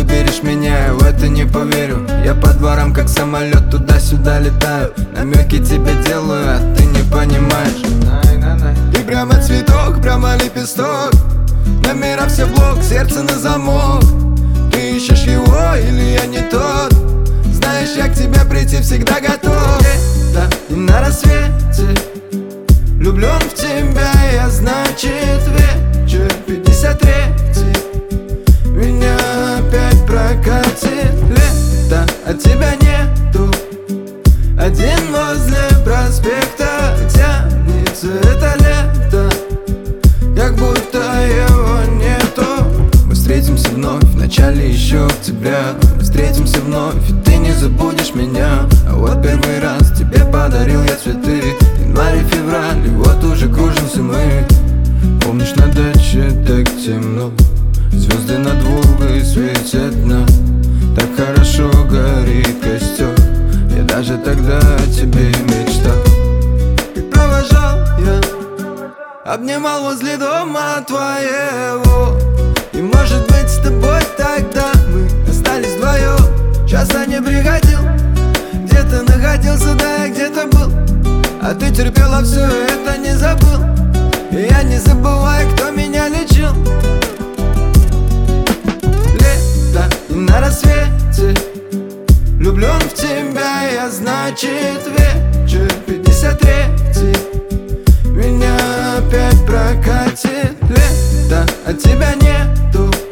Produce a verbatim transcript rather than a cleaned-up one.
заберешь меня, я в это не поверю. Я по дворам как самолет, туда-сюда летаю. Намеки тебе делаю, а ты не понимаешь. Ты прямо цветок, прямо лепесток. Номера все в блок, сердце на замок. Ты ищешь его или я не тот? Знаешь, я к тебе прийти всегда готов. Да, и на рассвете влюблен в тебя я, значит вечер пятьдесят третий меня опять прокатит. Лето, а тебя нету. Один возле проспекта тянется это лето, как будто его нету. Мы встретимся вновь в начале еще октября. Мы встретимся вновь, и ты не забудешь меня. А вот первый раз тебе подарил я цветы. Январь и февраль, и вот уже кружимся мы. Помнишь, на даче так темно, звезды над Волгой светят нам. Так хорошо горит костер, я даже тогда о тебе мечтал. И провожал я, обнимал возле дома твоего. И может быть с тобой тогда мы остались вдвоем. Часто не приходил, где-то находился, да я где-то был. А ты терпела все это, не забыл. И я не забываю, кто меня лечил. Лето, и на рассвете влюблен в тебя я, значит вечер пятьдесят третий меня опять прокатит. Лето, а тебя нету.